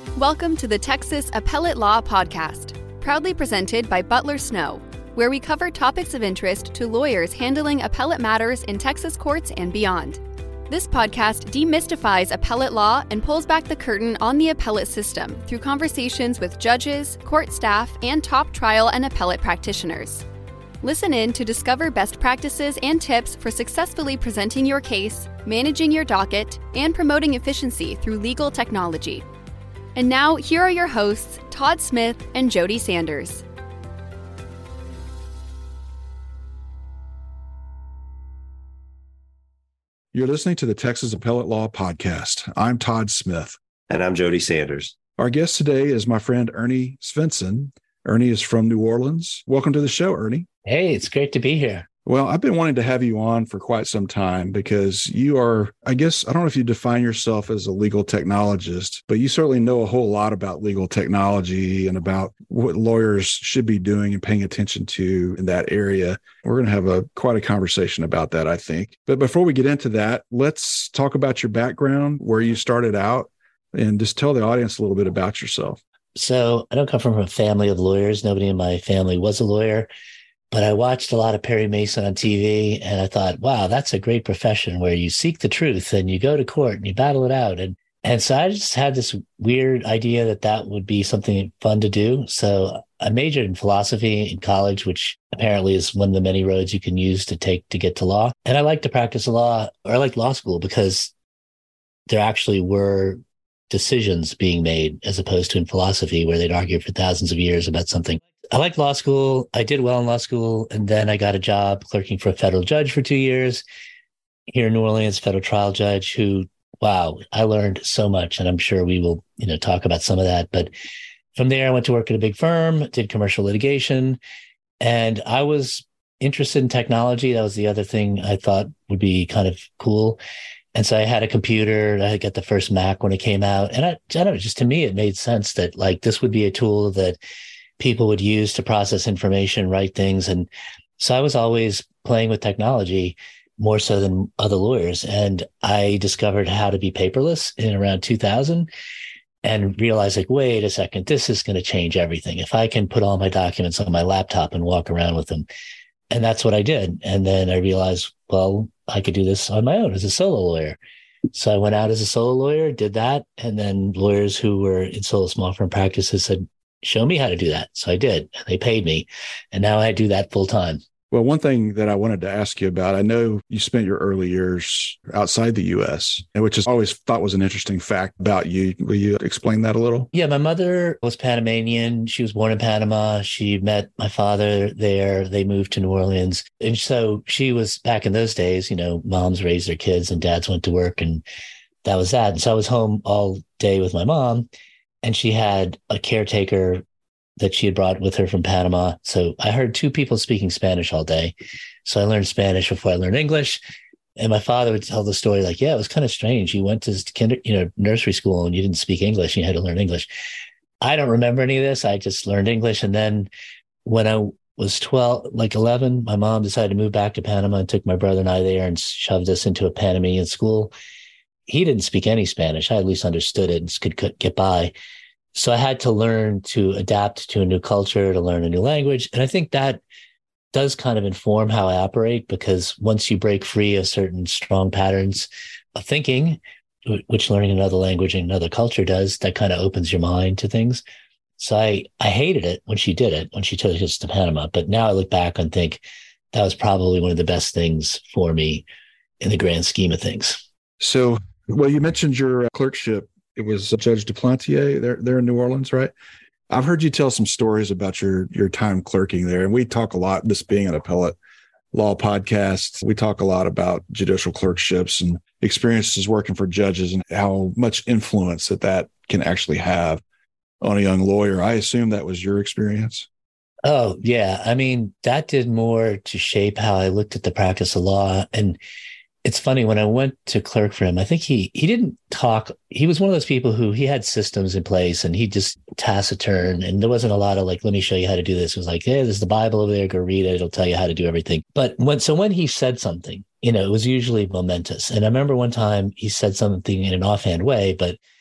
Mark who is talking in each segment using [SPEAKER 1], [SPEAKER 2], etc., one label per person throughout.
[SPEAKER 1] Welcome to the Texas Appellate Law Podcast, proudly presented by Butler Snow, where we cover topics of interest to lawyers handling appellate matters in Texas courts and beyond. This podcast demystifies appellate law and pulls back the curtain on the appellate system through conversations with judges, court staff, and top trial and appellate practitioners. Listen in to discover best practices and tips for successfully presenting your case, managing your docket, and promoting efficiency through legal technology. And now, here are your hosts, Todd Smith and Jody Sanders.
[SPEAKER 2] You're listening to the Texas Appellate Law Podcast. I'm Todd Smith.
[SPEAKER 3] And I'm Jody Sanders.
[SPEAKER 2] Our guest today is my friend Ernie Svensson. Ernie is from New Orleans. Welcome to the show, Ernie.
[SPEAKER 4] Hey, it's great to be here.
[SPEAKER 2] Well, I've been wanting to have you on for quite some time because you are, I don't know if you define yourself as a legal technologist, but you certainly know a whole lot about legal technology and about what lawyers should be doing and paying attention to in that area. We're going to have quite a conversation about that, I think. But before we get into that, let's talk about your background, where you started out, and just tell the audience a little bit about yourself.
[SPEAKER 4] So I don't come from a family of lawyers. Nobody in my family was a lawyer. But I watched a lot of Perry Mason on TV, and I thought, wow, that's a great profession where you seek the truth and you go to court and you battle it out. And so I just had this weird idea that would be something fun to do. So I majored in philosophy in college, which apparently is one of the many roads you can use to take to get to law. And I like to practice law, or I like law school because there actually were decisions being made as opposed to in philosophy where they'd argue for thousands of years about something. I liked law school. I did well in law school. And then I got a job clerking for a federal judge for 2 years here in New Orleans, federal trial judge who, wow, I learned so much. And I'm sure we will, talk about some of that. But from there, I went to work at a big firm, did commercial litigation, and I was interested in technology. That was the other thing I thought would be kind of cool. And so I had a computer. I got the first Mac when it came out. And I don't know, just to me, it made sense that this would be a tool that people would use to process information, write things. And so I was always playing with technology more so than other lawyers. And I discovered how to be paperless in around 2000 and realized wait a second, this is going to change everything. If I can put all my documents on my laptop and walk around with them. And that's what I did. And then I realized, well, I could do this on my own as a solo lawyer. So I went out as a solo lawyer, did that. And then lawyers who were in solo small firm practices said, show me how to do that. So I did. And they paid me. And now I do that full time.
[SPEAKER 2] Well, one thing that I wanted to ask you about, I know you spent your early years outside the U.S., which I always thought was an interesting fact about you. Will you explain that a little?
[SPEAKER 4] Yeah, my mother was Panamanian. She was born in Panama. She met my father there. They moved to New Orleans. And so she was, back in those days, moms raised their kids and dads went to work, and that was that. And so I was home all day with my mom, and she had a caretaker that she had brought with her from Panama. So I heard two people speaking Spanish all day. So I learned Spanish before I learned English. And my father would tell the story it was kind of strange. You went to nursery school and you didn't speak English. You had to learn English. I don't remember any of this. I just learned English. And then when I was 11, my mom decided to move back to Panama and took my brother and I there and shoved us into a Panamanian school. He didn't speak any Spanish. I at least understood it and could get by. So I had to learn to adapt to a new culture, to learn a new language. And I think that does kind of inform how I operate, because once you break free of certain strong patterns of thinking, which learning another language and another culture does, that kind of opens your mind to things. So I hated it when she did it, when she took us to Panama. But now I look back and think that was probably one of the best things for me in the grand scheme of things.
[SPEAKER 2] So, well, you mentioned your clerkship. It was Judge Duplantier there in New Orleans, right? I've heard you tell some stories about your time clerking there. And we talk a lot, this being an appellate law podcast, we talk a lot about judicial clerkships and experiences working for judges and how much influence that can actually have on a young lawyer. I assume that was your experience.
[SPEAKER 4] Oh, yeah. I mean, that did more to shape how I looked at the practice of law. And it's funny, when I went to clerk for him, I think he didn't talk. He was one of those people who he had systems in place and he just taciturn. And there wasn't a lot of let me show you how to do this. It was hey, there's the Bible over there. Go read it. It'll tell you how to do everything. But when he said something, it was usually momentous. And I remember one time he said something in an offhand way, but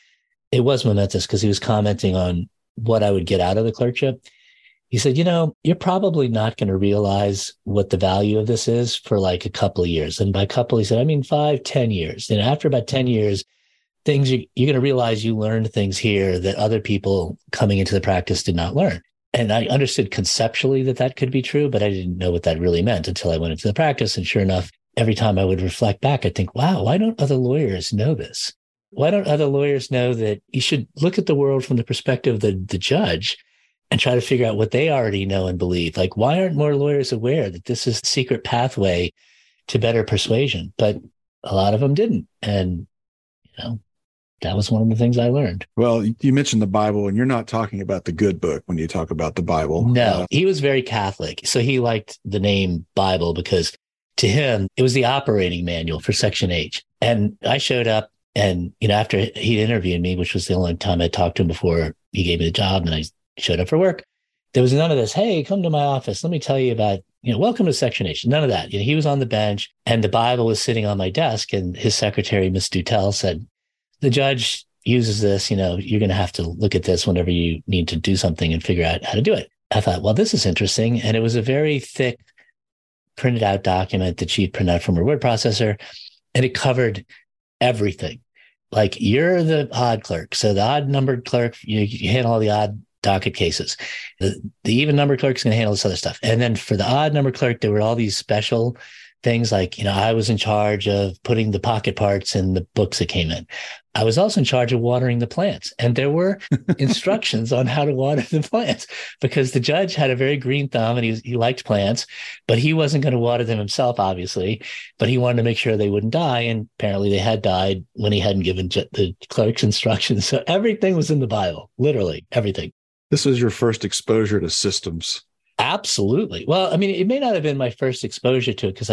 [SPEAKER 4] It was momentous because he was commenting on what I would get out of the clerkship. He said, you're probably not going to realize what the value of this is for like a couple of years. And by couple, he said, I mean, 5-10 years. And after about 10 years, you're going to realize you learned things here that other people coming into the practice did not learn. And I understood conceptually that could be true, but I didn't know what that really meant until I went into the practice. And sure enough, every time I would reflect back, I'd think, wow, why don't other lawyers know this? Why don't other lawyers know that you should look at the world from the perspective of the judge and try to figure out what they already know and believe? Like, why aren't more lawyers aware that this is a secret pathway to better persuasion? But a lot of them didn't. And, that was one of the things I learned.
[SPEAKER 2] Well, you mentioned the Bible, and you're not talking about the good book when you talk about the Bible.
[SPEAKER 4] No, he was very Catholic. So he liked the name Bible because to him, it was the operating manual for Section H. And I showed up and, after he'd interviewed me, which was the only time I talked to him before he gave me the job and I showed up for work, there was none of this, hey, come to my office. Let me tell you about, welcome to Section H. None of that. He was on the bench and the Bible was sitting on my desk and his secretary, Miss Dutel, said, the judge uses this, you're going to have to look at this whenever you need to do something and figure out how to do it. I thought, well, this is interesting. And it was a very thick printed out document that she'd printed out from her word processor. And it covered everything. Like, you're the odd clerk. So the odd numbered clerk, you handle all the odd docket cases. The even numbered clerk is going to handle this other stuff. And then for the odd number clerk, there were all these special things like, I was in charge of putting the pocket parts in the books that came in. I was also in charge of watering the plants. And there were instructions on how to water the plants because the judge had a very green thumb and he liked plants, but he wasn't going to water them himself, obviously, but he wanted to make sure they wouldn't die. And apparently they had died when he hadn't given the clerk's instructions. So everything was in the Bible, literally everything.
[SPEAKER 2] This was your first exposure to systems.
[SPEAKER 4] Absolutely. Well, I mean, it may not have been my first exposure to it because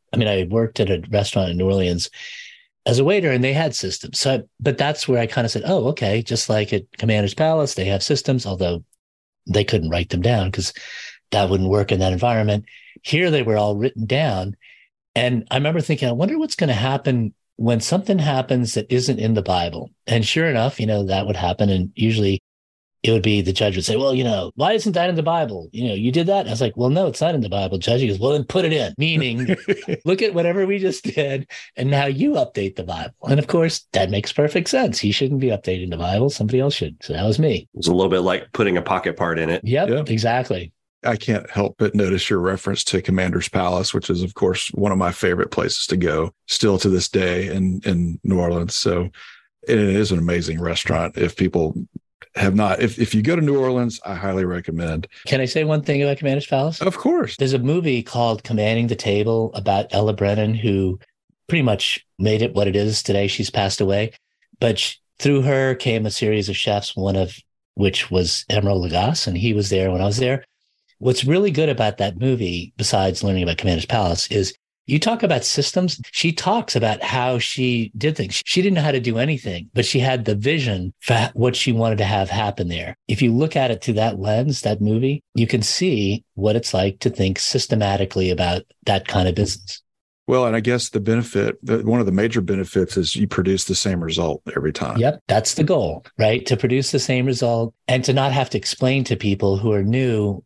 [SPEAKER 4] I worked at a restaurant in New Orleans as a waiter and they had systems. But that's where I kind of said, oh, okay, just like at Commander's Palace, they have systems, although they couldn't write them down because that wouldn't work in that environment. Here they were all written down. And I remember thinking, I wonder what's going to happen when something happens that isn't in the Bible. And sure enough, that would happen. And usually it would be the judge would say, well, why isn't that in the Bible? You did that. And I was like, well, no, it's not in the Bible, Judge. He goes, well, then put it in, meaning look at whatever we just did. And now you update the Bible. And of course, that makes perfect sense. He shouldn't be updating the Bible. Somebody else should. So that was me.
[SPEAKER 3] It was a little bit like putting a pocket part in it.
[SPEAKER 4] Yep. Exactly.
[SPEAKER 2] I can't help but notice your reference to Commander's Palace, which is, of course, one of my favorite places to go still to this day in New Orleans. So it is an amazing restaurant. If people have not, if you go to New Orleans, I highly recommend.
[SPEAKER 4] Can I say one thing about Commander's Palace?
[SPEAKER 2] Of course.
[SPEAKER 4] There's a movie called Commanding the Table about Ella Brennan, who pretty much made it what it is today. She's passed away, but through her came a series of chefs, one of which was Emeril Lagasse, and he was there when I was there. What's really good about that movie, besides learning about Commander's Palace, is you talk about systems. She talks about how she did things. She didn't know how to do anything, but she had the vision for what she wanted to have happen there. If you look at it through that lens, that movie, you can see what it's like to think systematically about that kind of business.
[SPEAKER 2] Well, and I guess the benefit, one of the major benefits is you produce the same result every time.
[SPEAKER 4] Yep. That's the goal, right? To produce the same result and to not have to explain to people who are new,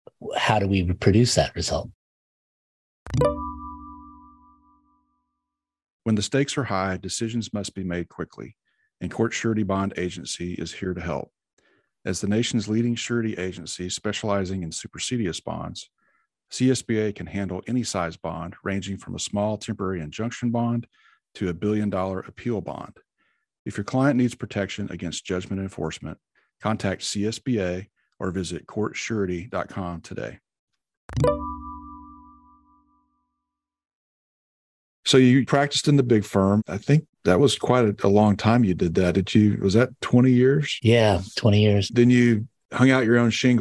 [SPEAKER 4] how do we produce that result?
[SPEAKER 2] When the stakes are high, decisions must be made quickly, and Court Surety Bond Agency is here to help. As the nation's leading surety agency specializing in supersedeas bonds, CSBA can handle any size bond, ranging from a small temporary injunction bond to $1 billion appeal bond. If your client needs protection against judgment enforcement, contact CSBA or visit courtsurety.com today. So you practiced in the big firm. I think that was quite a long time you did that. Was that 20 years?
[SPEAKER 4] Yeah, 20 years.
[SPEAKER 2] Then you hung out your own shingle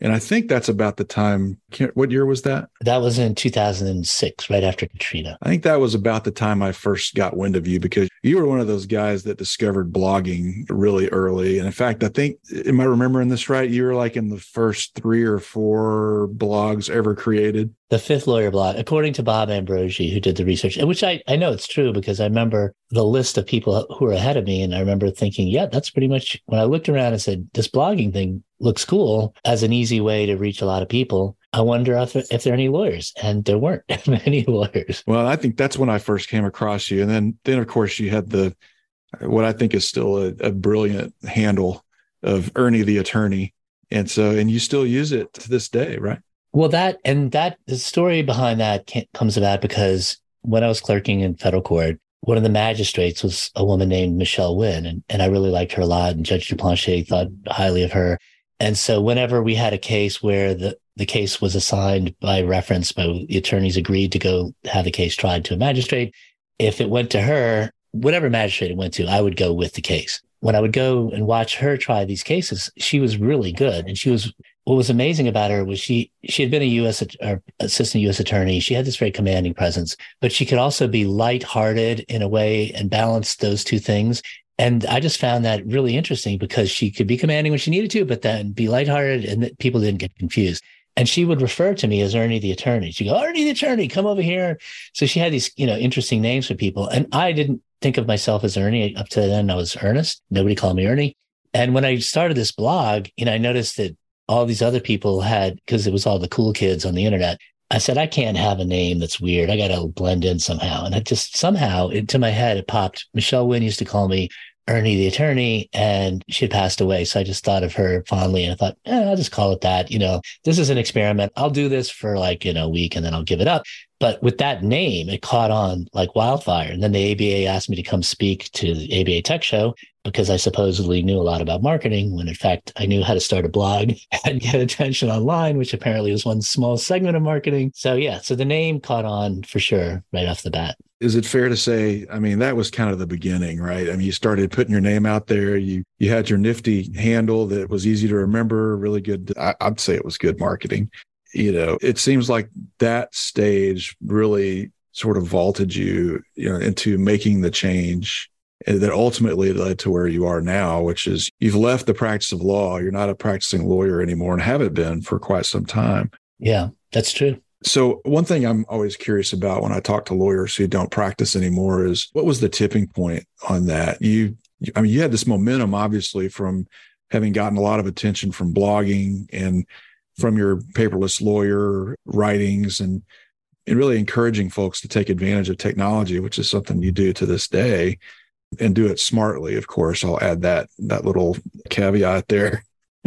[SPEAKER 2] And I think that's about the time. What year was that?
[SPEAKER 4] That was in 2006, right after Katrina.
[SPEAKER 2] I think that was about the time I first got wind of you, because you were one of those guys that discovered blogging really early. And in fact, I think, am I remembering this right? You were like in the first 3 or 4 blogs ever created.
[SPEAKER 4] The 5th lawyer blog, according to Bob Ambrogi, who did the research, which I know it's true because I remember the list of people who were ahead of me. And I remember thinking, yeah, that's pretty much when I looked around and said, this blogging thing looks cool as an easy way to reach a lot of people. I wonder if there are any lawyers, and there weren't many lawyers.
[SPEAKER 2] Well, I think that's when I first came across you. And then of course you had what I think is still a brilliant handle of Ernie the Attorney. And you still use it to this day, right?
[SPEAKER 4] Well, the story behind that comes about because when I was clerking in federal court, one of the magistrates was a woman named Michelle Wynn, and I really liked her a lot. And Judge Duplanche thought highly of her. And so whenever we had a case where the case was assigned by reference, but the attorneys agreed to go have the case tried to a magistrate, if it went to her, whatever magistrate it went to, I would go with the case. When I would go and watch her try these cases, she was really good. And what was amazing about her was she had been a assistant U.S. attorney. She had this very commanding presence, but she could also be lighthearted in a way and balance those two things. And I just found that really interesting because she could be commanding when she needed to, but then be lighthearted and that people didn't get confused. And she would refer to me as Ernie the Attorney. She'd go, Ernie the Attorney, come over here. So she had these, interesting names for people. And I didn't think of myself as Ernie. Up to then, I was Ernest. Nobody called me Ernie. And when I started this blog, I noticed that all these other people had, because it was all the cool kids on the internet, I said, I can't have a name that's weird. I got to blend in somehow. And it just somehow into my head, it popped. Michelle Wynn used to call me Ernie the Attorney, and she had passed away. So I just thought of her fondly, and I thought, I'll just call it that. This is an experiment. I'll do this for a week and then I'll give it up. But with that name, it caught on like wildfire. And then the ABA asked me to come speak to the ABA Tech Show because I supposedly knew a lot about marketing, when in fact I knew how to start a blog and get attention online, which apparently was one small segment of marketing. So so the name caught on for sure right off the bat.
[SPEAKER 2] Is it fair to say, that was kind of the beginning, right? You started putting your name out there. You had your nifty handle that was easy to remember, really good. I'd say it was good marketing. It seems like that stage really sort of vaulted you, into making the change that ultimately led to where you are now, which is you've left the practice of law. You're not a practicing lawyer anymore and haven't been for quite some time.
[SPEAKER 4] Yeah, that's true.
[SPEAKER 2] So one thing I'm always curious about when I talk to lawyers who don't practice anymore is, what was the tipping point on that? You had this momentum, obviously, from having gotten a lot of attention from blogging and from your paperless lawyer writings and really encouraging folks to take advantage of technology, which is something you do to this day, and do it smartly. Of course, I'll add that little caveat there.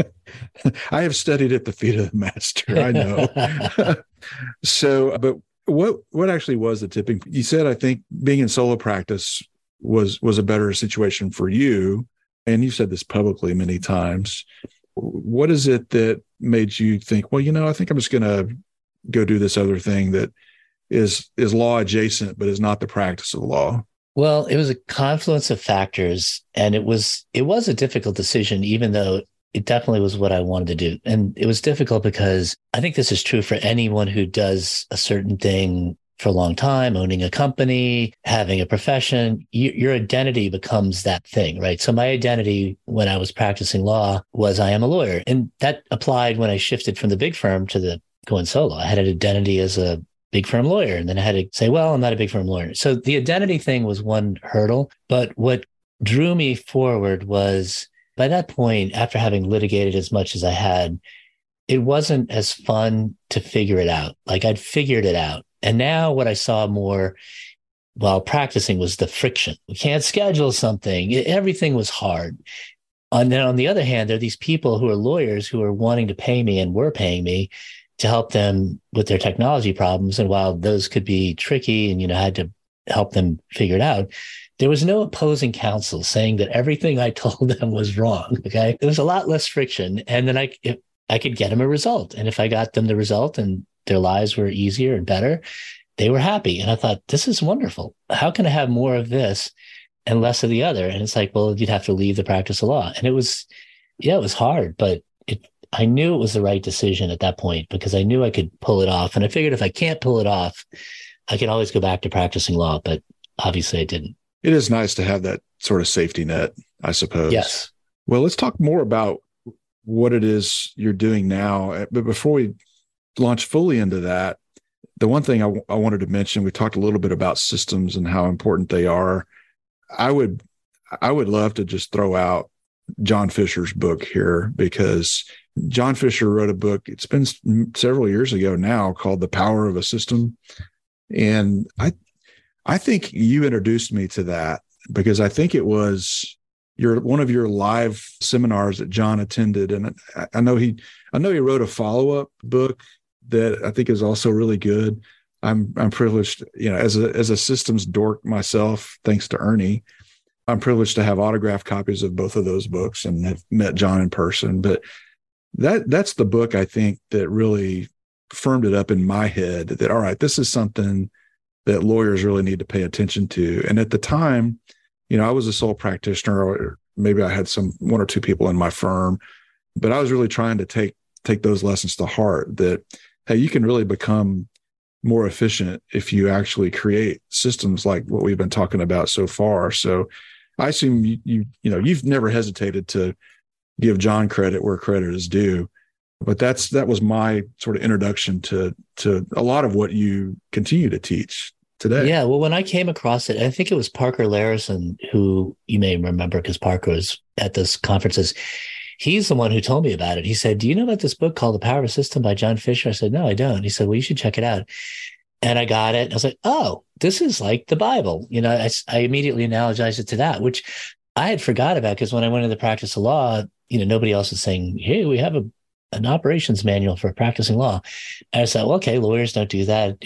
[SPEAKER 2] I have studied at the feet of the master. I know. So, but what actually was the tipping? You said, I think being in solo practice was a better situation for you. And you've said this publicly many times. What is it that made you think, well, I think I'm just going to go do this other thing that is law adjacent, but is not the practice of law?
[SPEAKER 4] Well, it was a confluence of factors, and it was a difficult decision, even though it definitely was what I wanted to do. And it was difficult because I think this is true for anyone who does a certain thing for a long time, owning a company, having a profession. Your identity becomes that thing, right? So my identity when I was practicing law was I am a lawyer. And that applied when I shifted from the big firm to the going solo. I had an identity as a big firm lawyer. And then I had to say, well, I'm not a big firm lawyer. So the identity thing was one hurdle. But what drew me forward was, by that point, after having litigated as much as I had, it wasn't as fun to figure it out. Like I'd figured it out. And now what I saw more while practicing was the friction. We can't schedule something. Everything was hard. And then on the other hand, there are these people who are lawyers who are wanting to pay me and were paying me to help them with their technology problems. And while those could be tricky and, I had to help them figure it out, there was no opposing counsel saying that everything I told them was wrong. Okay. There was a lot less friction. And then I could get them a result. And if I got them the result and their lives were easier and better, they were happy. And I thought, this is wonderful. How can I have more of this and less of the other? And it's like, well, you'd have to leave the practice of law. And it was hard, but I knew it was the right decision at that point because I knew I could pull it off. And I figured if I can't pull it off, I could always go back to practicing law, but obviously I didn't.
[SPEAKER 2] It is nice to have that sort of safety net, I suppose.
[SPEAKER 4] Yes.
[SPEAKER 2] Well, let's talk more about what it is you're doing now. But before we launch fully into that, the one thing I wanted to mention, we talked a little bit about systems and how important they are. I would love to just throw out John Fisher's book here, because John Fisher wrote a book, it's been several years ago now, called The Power of a System. And I think you introduced me to that because I think it was one of your live seminars that John attended. And I know he wrote a follow-up book that I think is also really good. I'm privileged, as a systems dork myself, thanks to Ernie, I'm privileged to have autographed copies of both of those books and have met John in person. But that's the book I think that really firmed it up in my head that, all right, this is something that lawyers really need to pay attention to. And at the time, I was a sole practitioner, or maybe I had one or two people in my firm, but I was really trying to take those lessons to heart that, hey, you can really become more efficient if you actually create systems like what we've been talking about so far. So I assume you've never hesitated to give John credit where credit is due. But that was my sort of introduction to a lot of what you continue to teach today.
[SPEAKER 4] Yeah. Well, when I came across it, I think it was Parker Larison, who you may remember because Parker was at this conferences. He's the one who told me about it. He said, "Do you know about this book called The Power of a System by John Fisher?" I said, "No, I don't." He said, "Well, you should check it out." And I got it. And I was like, "Oh, this is like the Bible." I immediately analogized it to that, which I had forgot about because when I went into the practice of law, nobody else was saying, "Hey, we have an operations manual for practicing law." And I said, well, okay, lawyers don't do that.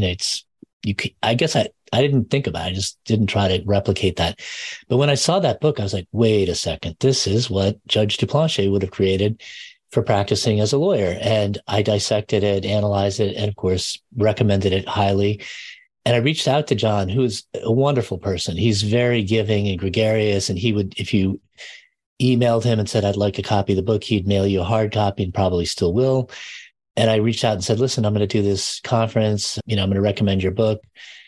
[SPEAKER 4] I guess I didn't think about it. I just didn't try to replicate that. But when I saw that book, I was like, wait a second, this is what Judge Duplanche would have created for practicing as a lawyer. And I dissected it, analyzed it, and of course, recommended it highly. And I reached out to John, who is a wonderful person. He's very giving and gregarious. And he would, if you emailed him and said, I'd like a copy of the book, he'd mail you a hard copy and probably still will. And I reached out and said, listen, I'm going to do this conference. I'm going to recommend your book.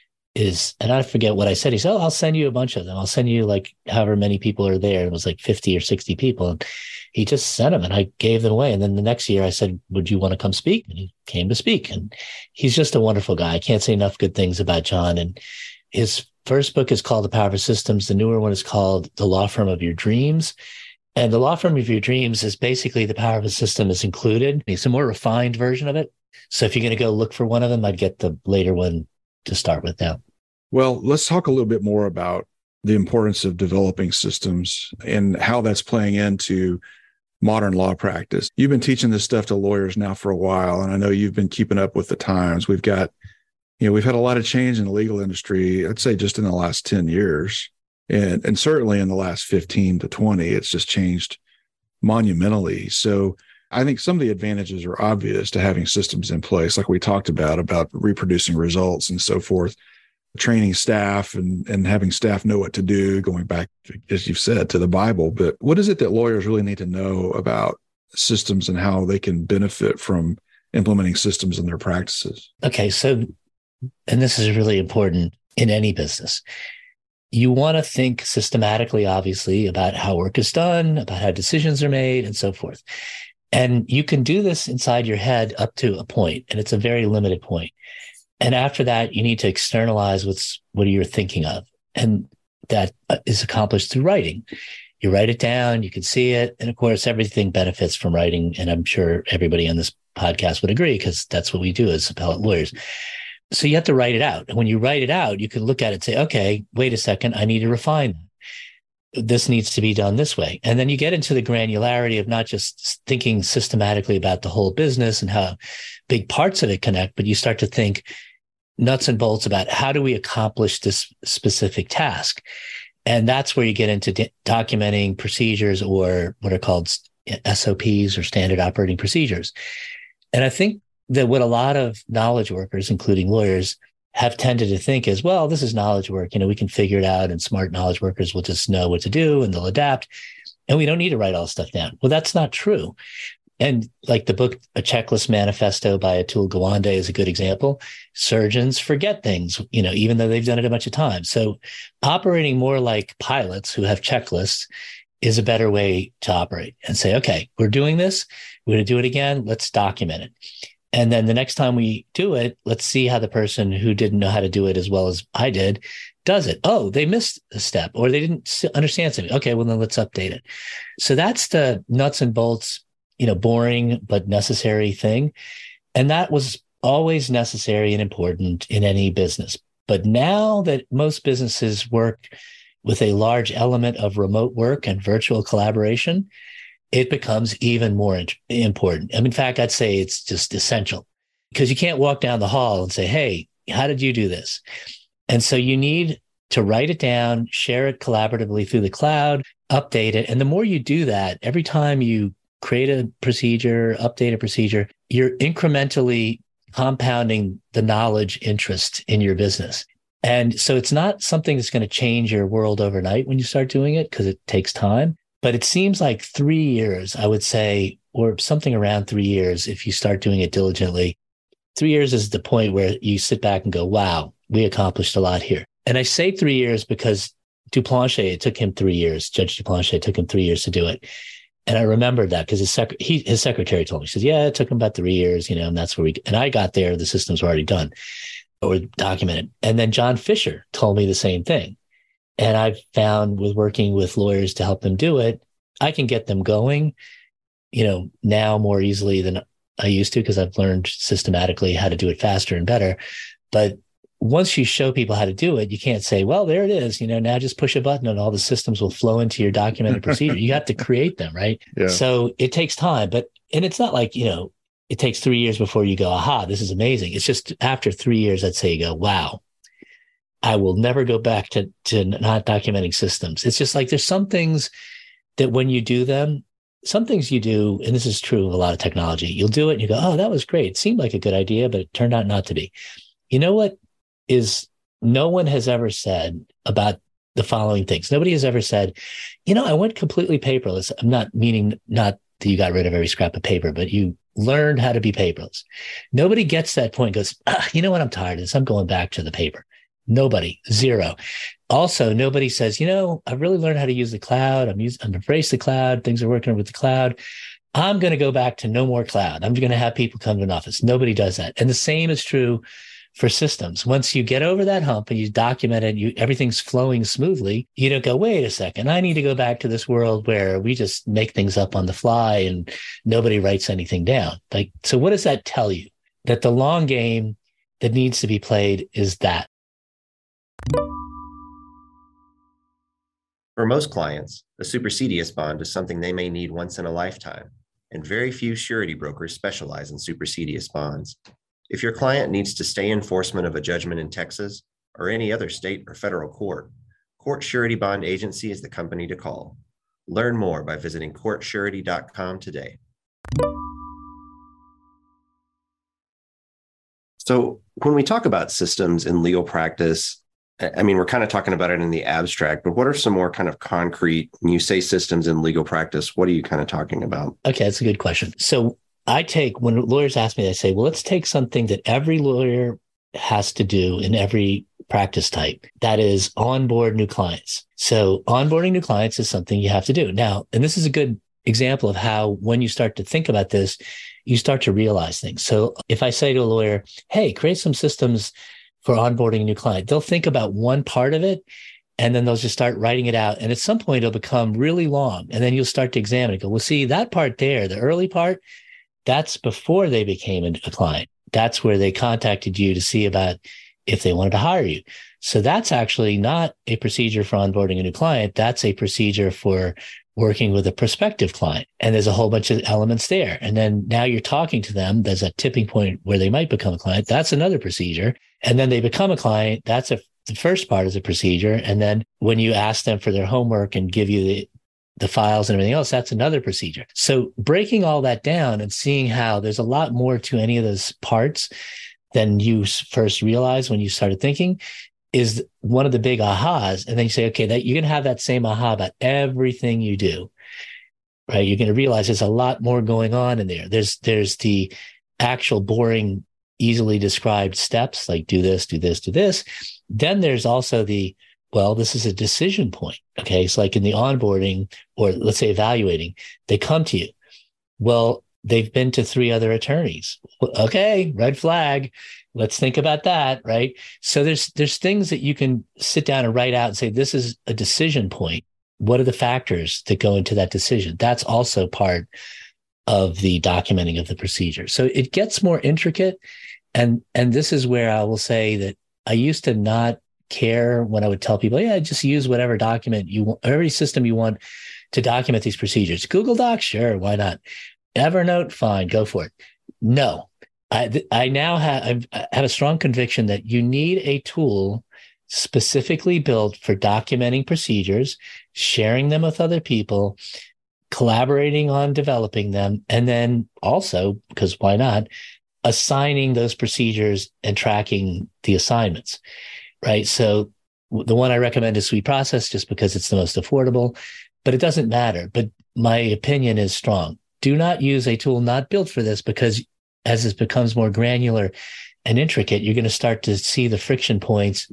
[SPEAKER 4] And I forget what I said. He said, I'll send you a bunch of them. I'll send you like however many people are there. It was like 50 or 60 people. And he just sent them and I gave them away. And then the next year I said, would you want to come speak? And he came to speak. And he's just a wonderful guy. I can't say enough good things about John. And his first book is called The Power of Systems. The newer one is called The Law Firm of Your Dreams. And the law firm of your dreams is basically The Power of a System is included. It's a more refined version of it. So if you're going to go look for one of them, I'd get the later one to start with now.
[SPEAKER 2] Well, let's talk a little bit more about the importance of developing systems and how that's playing into modern law practice. You've been teaching this stuff to lawyers now for a while, and I know you've been keeping up with the times. We've had a lot of change in the legal industry, I'd say just in the last 10 years. And certainly in the last 15 to 20, it's just changed monumentally. So I think some of the advantages are obvious to having systems in place, like we talked about reproducing results and so forth, training staff and having staff know what to do, going back, as you've said, to the Bible. But what is it that lawyers really need to know about systems and how they can benefit from implementing systems in their practices?
[SPEAKER 4] Okay, so, and this is really important in any business. You want to think systematically, obviously, about how work is done, about how decisions are made, and so forth. And you can do this inside your head up to a point, and it's a very limited point. And after that, you need to externalize what you're thinking of. And that is accomplished through writing. You write it down, you can see it. And of course, everything benefits from writing. And I'm sure everybody on this podcast would agree, because that's what we do as appellate lawyers. So you have to write it out. And when you write it out, you can look at it and say, okay, wait a second, I need to refine that. This needs to be done this way. And then you get into the granularity of not just thinking systematically about the whole business and how big parts of it connect, but you start to think nuts and bolts about how do we accomplish this specific task. And that's where you get into documenting procedures, or what are called SOPs, or standard operating procedures. And I think that what a lot of knowledge workers, including lawyers, have tended to think is, well, this is knowledge work. We can figure it out, and smart knowledge workers will just know what to do and they'll adapt. And we don't need to write all this stuff down. Well, that's not true. And like the book, A Checklist Manifesto by Atul Gawande is a good example. Surgeons forget things, even though they've done it a bunch of times. So operating more like pilots who have checklists is a better way to operate and say, okay, we're doing this. We're going to do it again. Let's document it. And then the next time we do it, let's see how the person who didn't know how to do it as well as I did does it. Oh, they missed a step or they didn't understand something. Okay, well, then let's update it. So that's the nuts and bolts, boring but necessary thing. And that was always necessary and important in any business. But now that most businesses work with a large element of remote work and virtual collaboration, it becomes even more important. In fact, I'd say it's just essential because you can't walk down the hall and say, hey, how did you do this? And so you need to write it down, share it collaboratively through the cloud, update it. And the more you do that, every time you create a procedure, update a procedure, you're incrementally compounding the knowledge interest in your business. And so it's not something that's going to change your world overnight when you start doing it because it takes time. But it seems like 3 years, I would say, or something around 3 years, if you start doing it diligently. 3 years is the point where you sit back and go, wow, we accomplished a lot here. And I say 3 years because Duplanche, it took him 3 years. Judge Duplanche, it took him 3 years to do it. And I remembered that because his secretary told me, she says, yeah, it took him about 3 years, and that's where and I got there, the systems were already done or documented. And then John Fisher told me the same thing. And I've found with working with lawyers to help them do it, I can get them going, now more easily than I used to because I've learned systematically how to do it faster and better. But once you show people how to do it, you can't say, well, there it is, now just push a button and all the systems will flow into your documented procedure. You have to create them, right?
[SPEAKER 2] Yeah.
[SPEAKER 4] So it takes time, and it's not like, it takes 3 years before you go, aha, this is amazing. It's just after 3 years, I'd say you go, wow, I will never go back to not documenting systems. It's just like there's some things that when you do them, some things you do, and this is true of a lot of technology, you'll do it and you go, oh, that was great. It seemed like a good idea, but it turned out not to be. You know what is no one has ever said about the following things. Nobody has ever said, I went completely paperless. I'm not meaning not that you got rid of every scrap of paper, but you learned how to be paperless. Nobody gets to that point and goes, you know what? I'm tired of this. I'm going back to the paper. Nobody, zero. Also, nobody says, I've really learned how to use the cloud. I'm embraced the cloud. Things are working with the cloud. I'm going to go back to no more cloud. I'm going to have people come to an office. Nobody does that. And the same is true for systems. Once you get over that hump and you document it, everything's flowing smoothly, you don't go, wait a second, I need to go back to this world where we just make things up on the fly and nobody writes anything down. So what does that tell you? That the long game that needs to be played is that.
[SPEAKER 3] For most clients, a supersedious bond is something they may need once in a lifetime, and very few surety brokers specialize in supersedious bonds. If your client needs to stay enforcement of a judgment in Texas or any other state or federal court, Court Surety Bond Agency is the company to call. Learn more by visiting courtsurety.com today. So when we talk about systems in legal practice, we're kind of talking about it in the abstract, but what are some more kind of concrete, when you say systems in legal practice, what are you kind of talking about?
[SPEAKER 4] Okay, that's a good question. So when lawyers ask me, I say, well, let's take something that every lawyer has to do in every practice type. That is onboard new clients. So onboarding new clients is something you have to do. Now, and this is a good example of how when you start to think about this, you start to realize things. So if I say to a lawyer, hey, create some systems for onboarding a new client, they'll think about one part of it and then they'll just start writing it out. And at some point it'll become really long. And then you'll start to examine it. Go, well, see, that part there, the early part, that's before they became a client. That's where they contacted you to see about if they wanted to hire you. So that's actually not a procedure for onboarding a new client. That's a procedure for working with a prospective client. And there's a whole bunch of elements there. And then now you're talking to them. There's a tipping point where they might become a client. That's another procedure. And then they become a client. That's the first part is a procedure. And then when you ask them for their homework and give you the files and everything else, that's another procedure. So breaking all that down and seeing how there's a lot more to any of those parts than you first realized when you started thinking is one of the big ahas. And then you say, okay, that you're going to have that same aha about everything you do. right? You're going to realize there's a lot more going on in there. There's the actual boring, easily described steps, like do this, do this, do this. Then there's also this is a decision point. Okay. It's like in the onboarding, or let's say evaluating, they come to you. Well, they've been to 3 other attorneys. Okay. Red flag. Let's think about that. Right. So there's things that you can sit down and write out and say, this is a decision point. What are the factors that go into that decision? That's also part of the documenting of the procedure. So it gets more intricate. And this is where I will say that I used to not care when I would tell people, just use whatever document you want, every system you want to document these procedures. Google Docs, sure, why not? Evernote, fine, go for it. No, I now have a strong conviction that you need a tool specifically built for documenting procedures, sharing them with other people, collaborating on developing them, and then also, because why not, assigning those procedures and tracking the assignments, right? So the one I recommend is SuiteProcess just because it's the most affordable, but it doesn't matter. But my opinion is strong. Do not use a tool not built for this, because as it becomes more granular and intricate, you're going to start to see the friction points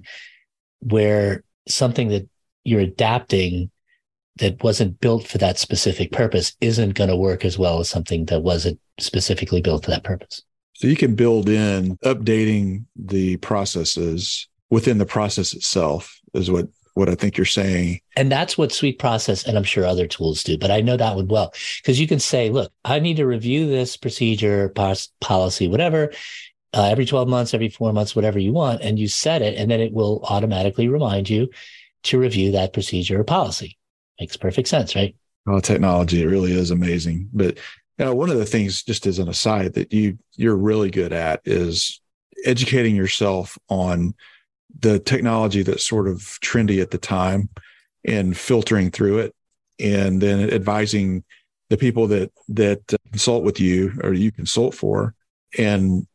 [SPEAKER 4] where something that you're adapting that wasn't built for that specific purpose isn't going to work as well as something that wasn't specifically built for that purpose.
[SPEAKER 2] So you can build in updating the processes within the process itself is what I think you're saying.
[SPEAKER 4] And that's what SuiteProcess, and I'm sure other tools do, but I know that one well, because you can say, look, I need to review this procedure, policy, whatever, every 12 months, every 4 months, whatever you want, and you set it, and then it will automatically remind you to review that procedure or policy. Makes perfect sense, right?
[SPEAKER 2] Well, technology, it really is amazing. But one of the things, just as an aside, that you're really good at is educating yourself on the technology that's sort of trendy at the time and filtering through it, and then advising the people that consult with you or you consult for, and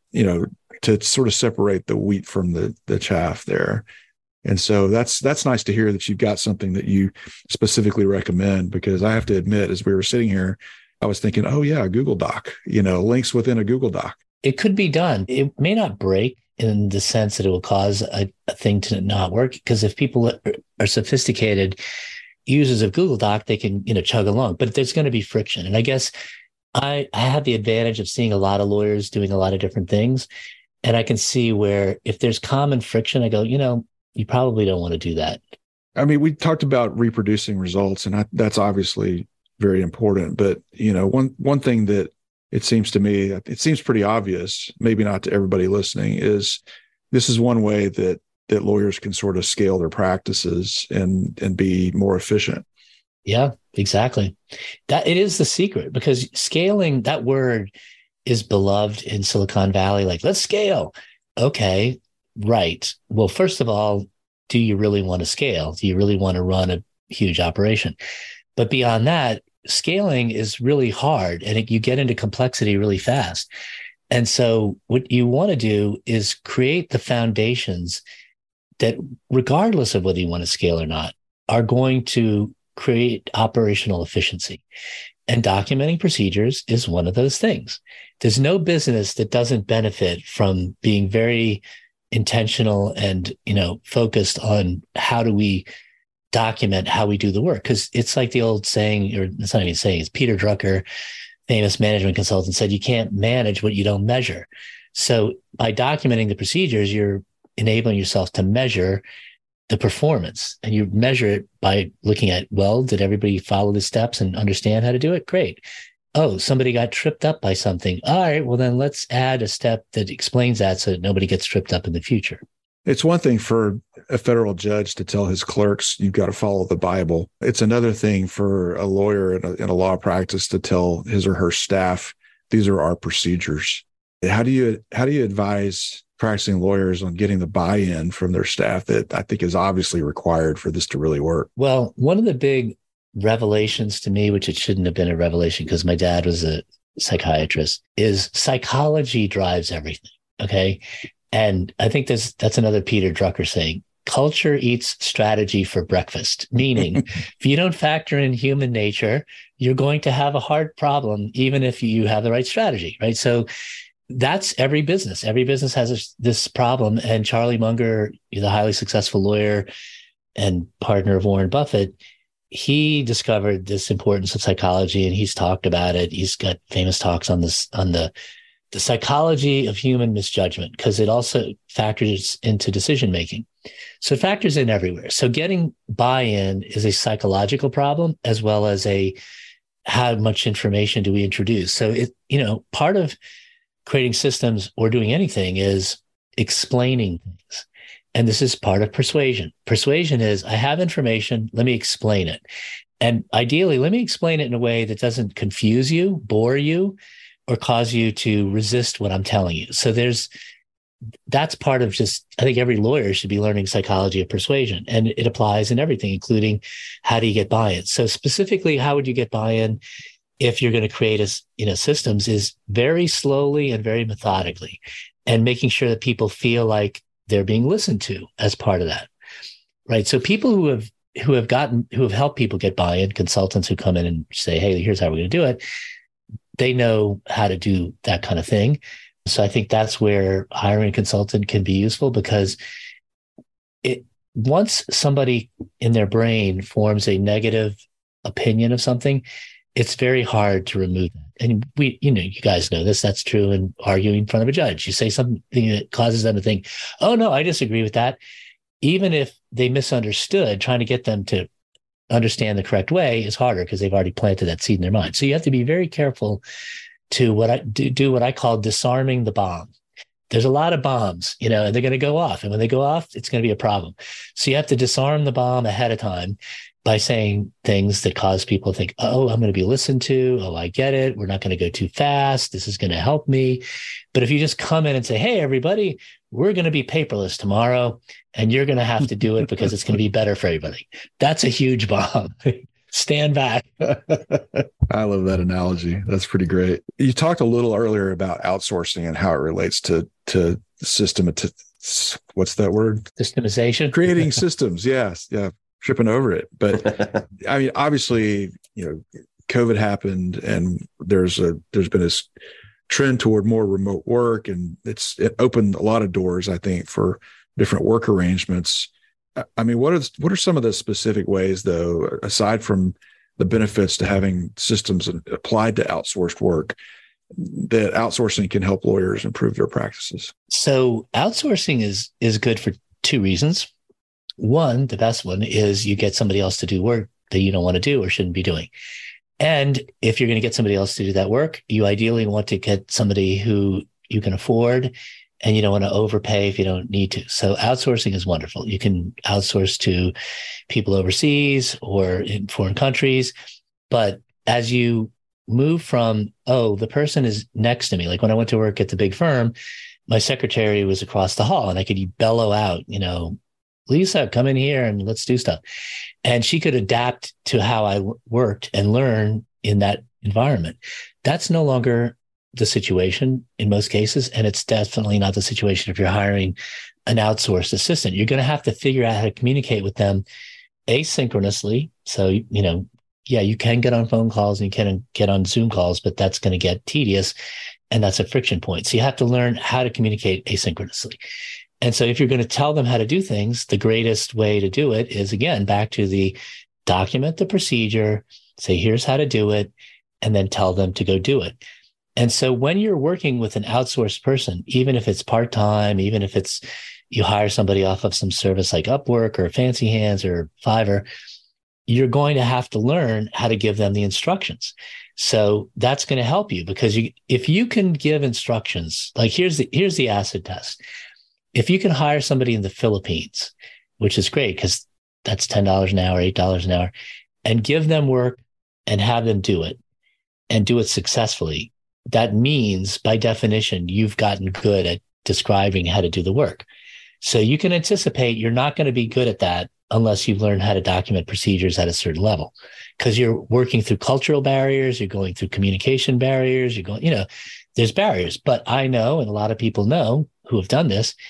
[SPEAKER 2] to sort of separate the wheat from the chaff there. And so that's nice to hear that you've got something that you specifically recommend, because I have to admit, as we were sitting here, I was thinking, oh yeah, Google Doc, links within a Google Doc.
[SPEAKER 4] It could be done. It may not break in the sense that it will cause a thing to not work, because if people are sophisticated users of Google Doc, they can, chug along, but there's going to be friction. And I guess I have the advantage of seeing a lot of lawyers doing a lot of different things. And I can see where if there's common friction, I go, you probably don't want to do that.
[SPEAKER 2] I mean, we talked about reproducing results, and that's obviously very important. But, one thing that it seems to me, it seems pretty obvious, maybe not to everybody listening, is this is one way that lawyers can sort of scale their practices and be more efficient.
[SPEAKER 4] Yeah, exactly. That it is the secret, because scaling, that word is beloved in Silicon Valley. Like, let's scale. Okay, right. Well, first of all, do you really want to scale? Do you really want to run a huge operation? But beyond that, scaling is really hard, and you get into complexity really fast. And so what you want to do is create the foundations that, regardless of whether you want to scale or not, are going to create operational efficiency. And documenting procedures is one of those things. There's no business that doesn't benefit from being very intentional and, focused on how do we document how we do the work. Because it's like the old saying, or it's not even saying, it's Peter Drucker, famous management consultant, said, you can't manage what you don't measure. So by documenting the procedures, you're enabling yourself to measure the performance, and you measure it by looking at, well, did everybody follow the steps and understand how to do it? Great. Oh, somebody got tripped up by something. All right, well, then let's add a step that explains that so that nobody gets tripped up in the future.
[SPEAKER 2] It's one thing for a federal judge to tell his clerks, you've got to follow the Bible. It's another thing for a lawyer in a law practice to tell his or her staff, these are our procedures. How do you advise practicing lawyers on getting the buy-in from their staff that I think is obviously required for this to really work?
[SPEAKER 4] Well, one of the big revelations to me, which it shouldn't have been a revelation because my dad was a psychiatrist, is psychology drives everything. Okay. And I think that's another Peter Drucker saying, culture eats strategy for breakfast, meaning if you don't factor in human nature, you're going to have a hard problem, even if you have the right strategy, right? So that's every business. Every business has this problem. And Charlie Munger, the highly successful lawyer and partner of Warren Buffett, he discovered this importance of psychology, and he's talked about it. He's got famous talks on this, on the psychology of human misjudgment, because it also factors into decision-making. So it factors in everywhere. So getting buy-in is a psychological problem, as well as how much information do we introduce? So part of creating systems or doing anything is explaining things. And this is part of persuasion. Persuasion is, I have information, let me explain it. And ideally, let me explain it in a way that doesn't confuse you, bore you, or cause you to resist what I'm telling you. So that's part of I think every lawyer should be learning psychology of persuasion. And it applies in everything, including how do you get buy-in? So specifically, how would you get buy-in if you're going to create systems is very slowly and very methodically, and making sure that people feel like they're being listened to as part of that, right? So people who have helped people get buy-in, consultants who come in and say, hey, here's how we're going to do it, they know how to do that kind of thing. So I think that's where hiring a consultant can be useful, because once somebody in their brain forms a negative opinion of something, it's very hard to remove that. And you guys know this, that's true in arguing in front of a judge. You say something that causes them to think, oh no, I disagree with that. Even if they misunderstood, trying to get them to understand the correct way is harder, because they've already planted that seed in their mind. So you have to be very careful to do what I call disarming the bomb. There's a lot of bombs, and they're going to go off. And when they go off, it's going to be a problem. So you have to disarm the bomb ahead of time by saying things that cause people to think, oh, I'm going to be listened to. Oh, I get it. We're not going to go too fast. This is going to help me. But if you just come in and say, hey, everybody, we're going to be paperless tomorrow, and you're going to have to do it because it's going to be better for everybody, that's a huge bomb. Stand back.
[SPEAKER 2] I love that analogy. That's pretty great. You talked a little earlier about outsourcing and how it relates to system. What's that word?
[SPEAKER 4] Systemization.
[SPEAKER 2] Creating systems. Yes. Yeah. Tripping over it. But I mean, obviously, COVID happened, and there's been this trend toward more remote work, and it opened a lot of doors, I think, for different work arrangements. I mean, what are some of the specific ways, though, aside from the benefits to having systems applied to outsourced work, that outsourcing can help lawyers improve their practices? So
[SPEAKER 4] outsourcing is good for two reasons. One, the best one, is you get somebody else to do work that you don't want to do or shouldn't be doing. And if you're going to get somebody else to do that work, you ideally want to get somebody who you can afford, and you don't want to overpay if you don't need to. So outsourcing is wonderful. You can outsource to people overseas or in foreign countries. But as you move from, the person is next to me, like when I went to work at the big firm, my secretary was across the hall, and I could bellow out, Lisa, come in here and let's do stuff. And she could adapt to how I worked and learn in that environment. That's no longer the situation in most cases. And it's definitely not the situation if you're hiring an outsourced assistant. You're going to have to figure out how to communicate with them asynchronously. So, you can get on phone calls and you can get on Zoom calls, but that's going to get tedious, and that's a friction point. So you have to learn how to communicate asynchronously. And so if you're going to tell them how to do things, the greatest way to do it is, again, back to the document the procedure, say, here's how to do it, and then tell them to go do it. And so when you're working with an outsourced person, even if it's part-time, even if it's you hire somebody off of some service like Upwork or Fancy Hands or Fiverr, you're going to have to learn how to give them the instructions. So that's going to help you, because if you can give instructions, like here's the acid test. If you can hire somebody in the Philippines, which is great because that's $10 an hour, $8 an hour, and give them work and have them do it and do it successfully, that means by definition, you've gotten good at describing how to do the work. So you can anticipate you're not going to be good at that unless you've learned how to document procedures at a certain level, because you're working through cultural barriers, you're going through communication barriers, there's barriers. But I know, and a lot of people know who have done this,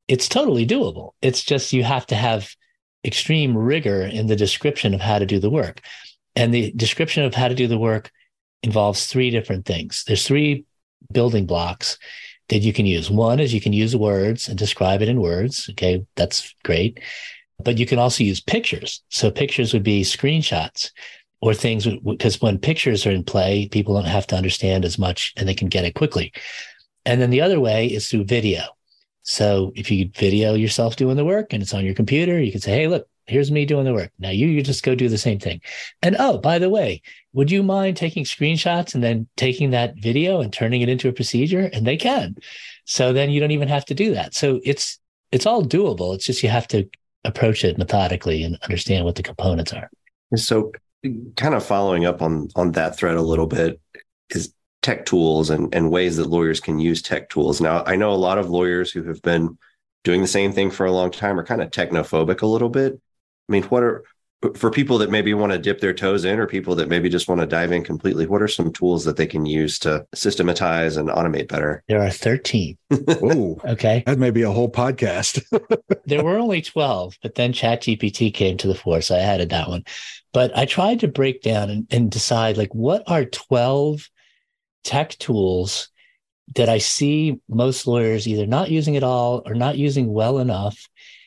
[SPEAKER 4] it's totally doable. It's just you have to have extreme rigor in the description of how to do the work. And the description of how to do the work involves three different things. There's three building blocks that you can use. One is you can use words and describe it in words. Okay, that's great. But you can also use pictures. So pictures would be screenshots or things, because when pictures are in play, people don't have to understand as much and they can get it quickly. And then the other way is through video. So if you video yourself doing the work and it's on your computer, you can say, hey, look, here's me doing the work. Now you just go do the same thing. And oh, by the way, would you mind taking screenshots and then taking that video and turning it into a procedure? And they can. So then you don't even have to do that. So it's all doable. It's just you have to approach it methodically and understand what the components are.
[SPEAKER 3] So kind of following up on that thread a little bit is tech tools and ways that lawyers can use tech tools. Now, I know a lot of lawyers who have been doing the same thing for a long time are kind of technophobic a little bit. I mean, for people that maybe want to dip their toes in, or people that maybe just want to dive in completely, what are some tools that they can use to systematize and automate better?
[SPEAKER 4] There are 13.
[SPEAKER 2] Oh,
[SPEAKER 4] okay.
[SPEAKER 2] That may be a whole podcast.
[SPEAKER 4] There were only 12, but then ChatGPT came to the fore, so I added that one. But I tried to break down and decide, like, what are 12 tech tools that I see most lawyers either not using at all or not using well enough.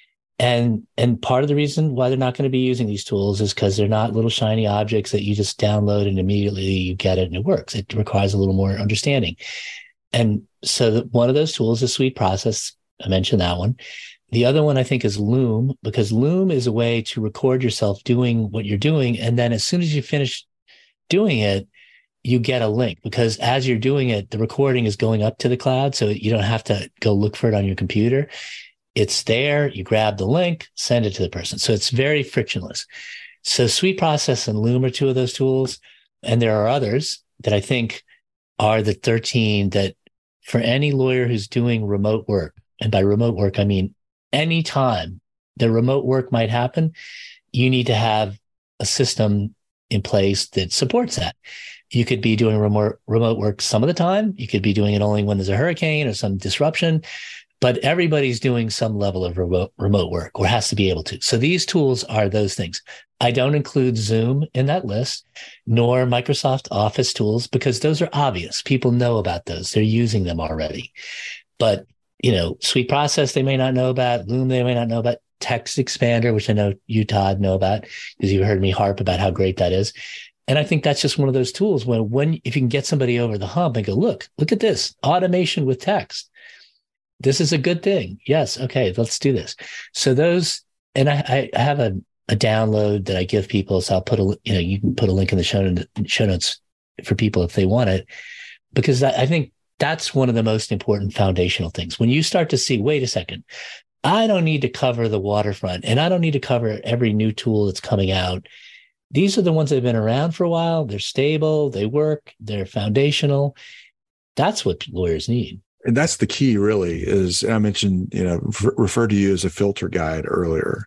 [SPEAKER 4] And part of the reason why they're not going to be using these tools is because they're not little shiny objects that you just download and immediately you get it and it works. It requires a little more understanding. And so one of those tools is SuiteProcess. I mentioned that one. The other one I think is Loom, because Loom is a way to record yourself doing what you're doing. And then as soon as you finish doing it, you get a link, because as you're doing it, the recording is going up to the cloud. So you don't have to go look for it on your computer. It's there. You grab the link, send it to the person. So it's very frictionless. So SuiteProcess and Loom are two of those tools. And there are others that I think are the 13 that for any lawyer who's doing remote work, and by remote work, I mean anytime the remote work might happen, you need to have a system in place that supports that. You could be doing remote work some of the time. You could be doing it only when there's a hurricane or some disruption, but everybody's doing some level of remote work or has to be able to. So these tools are those things. I don't include Zoom in that list, nor Microsoft Office tools, because those are obvious. People know about those. They're using them already. But, SuiteProcess, they may not know about. Loom, they may not know about. TextExpander, which I know you, Todd, know about, because you heard me harp about how great that is. And I think that's just one of those tools when if you can get somebody over the hump and go, look at this automation with text. This is a good thing. Yes. Okay. Let's do this. So those, and I have a download that I give people. So I'll put you can put a link in the show notes for people if they want it, because I think that's one of the most important foundational things. When you start to see, wait a second, I don't need to cover the waterfront and I don't need to cover every new tool that's coming out. These are the ones that have been around for a while. They're stable. They work. They're foundational. That's what lawyers need.
[SPEAKER 2] And that's the key, really, is I mentioned, referred to you as a filter guide earlier.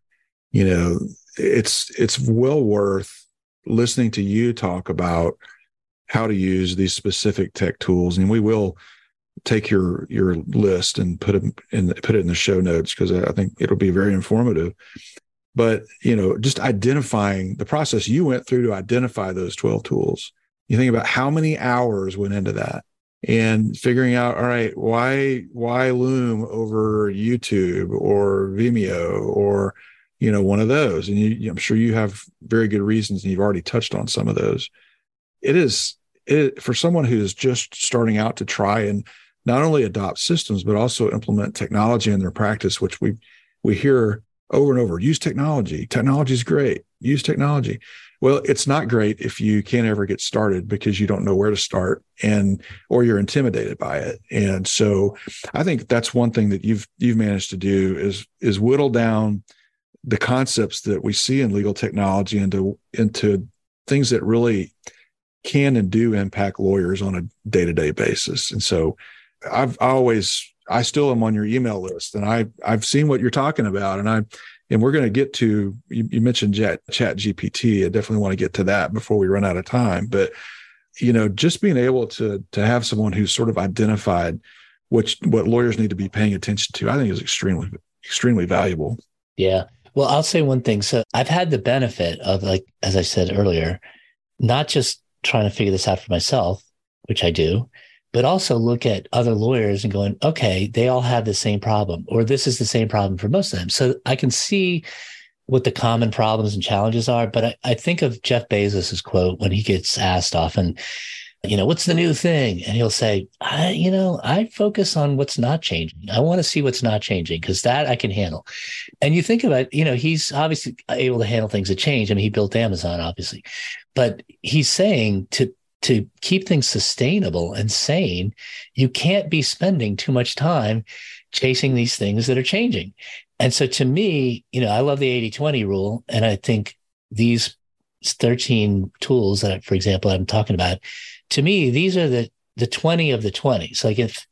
[SPEAKER 2] It's well worth listening to you talk about how to use these specific tech tools. And we will take your list and put it in the show notes, because I think it'll be very informative. But, just identifying the process you went through to identify those 12 tools. You think about how many hours went into that and figuring out, all right, why Loom over YouTube or Vimeo or, one of those. And I'm sure you have very good reasons, and you've already touched on some of those. It for someone who is just starting out to try and not only adopt systems, but also implement technology in their practice, which we hear over and over. Use technology. Technology is great. Use technology. Well, it's not great if you can't ever get started because you don't know where to start or you're intimidated by it. And so I think that's one thing that you've managed to do is whittle down the concepts that we see in legal technology into things that really can and do impact lawyers on a day-to-day basis. And so I still am on your email list, and I've seen what you're talking about, and we're going to get to, you mentioned ChatGPT. I definitely want to get to that before we run out of time. But, just being able to have someone who's sort of identified what lawyers need to be paying attention to, I think is extremely, extremely valuable.
[SPEAKER 4] Yeah. Well, I'll say one thing. So I've had the benefit of, like, as I said earlier, not just trying to figure this out for myself, which I do, but also look at other lawyers and going, okay, they all have the same problem, or this is the same problem for most of them. So I can see what the common problems and challenges are. But I think of Jeff Bezos's quote when he gets asked often, what's the new thing? And he'll say, I focus on what's not changing. I want to see what's not changing because that I can handle. And you think about, he's obviously able to handle things that change. I mean, he built Amazon, obviously, but he's saying to keep things sustainable and sane, you can't be spending too much time chasing these things that are changing. And so to me, I love the 80-20 rule. And I think these 13 tools that, for example, I'm talking about, to me, these are the 20 of the 20. So like if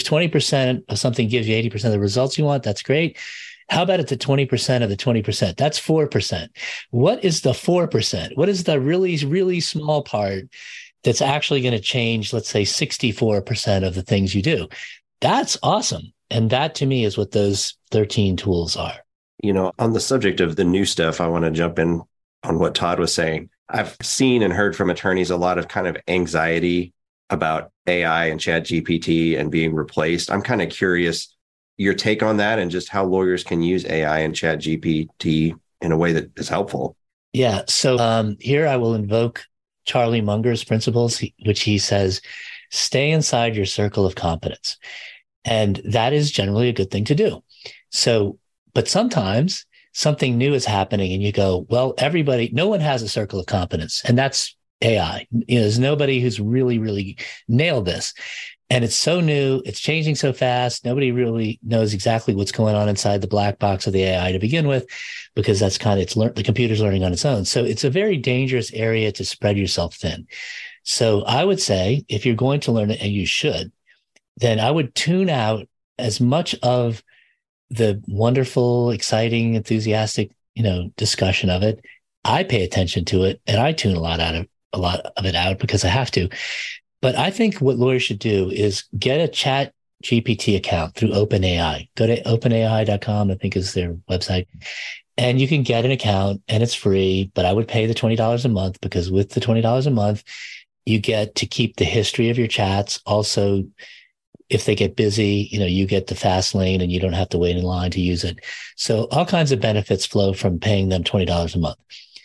[SPEAKER 4] 20% of something gives you 80% of the results you want, that's great. How about it's the 20% of the 20%? That's 4%. What is the 4%? What is the really, really small part that's actually going to change, let's say, 64% of the things you do? That's awesome. And that to me is what those 13 tools are.
[SPEAKER 3] On the subject of the new stuff, I want to jump in on what Todd was saying. I've seen and heard from attorneys a lot of kind of anxiety about AI and ChatGPT and being replaced. I'm kind of curious your take on that and just how lawyers can use AI and ChatGPT in a way that is helpful.
[SPEAKER 4] Yeah. So here I will invoke Charlie Munger's principles, which he says, stay inside your circle of competence. And that is generally a good thing to do. So, but sometimes something new is happening and you go, well, no one has a circle of competence, and that's AI. There's nobody who's really, really nailed this. And it's so new, it's changing so fast. Nobody really knows exactly what's going on inside the black box of the AI to begin with, because that's the computer's learning on its own. So it's a very dangerous area to spread yourself thin. So I would say, if you're going to learn it, and you should, then I would tune out as much of the wonderful, exciting, enthusiastic, discussion of it. I pay attention to it, and I tune a lot of it out because I have to. But I think what lawyers should do is get a Chat GPT account through OpenAI. Go to openai.com, I think is their website. And you can get an account and it's free, but I would pay the $20 a month, because with the $20 a month, you get to keep the history of your chats. Also, if they get busy, you get the fast lane and you don't have to wait in line to use it. So all kinds of benefits flow from paying them $20 a month.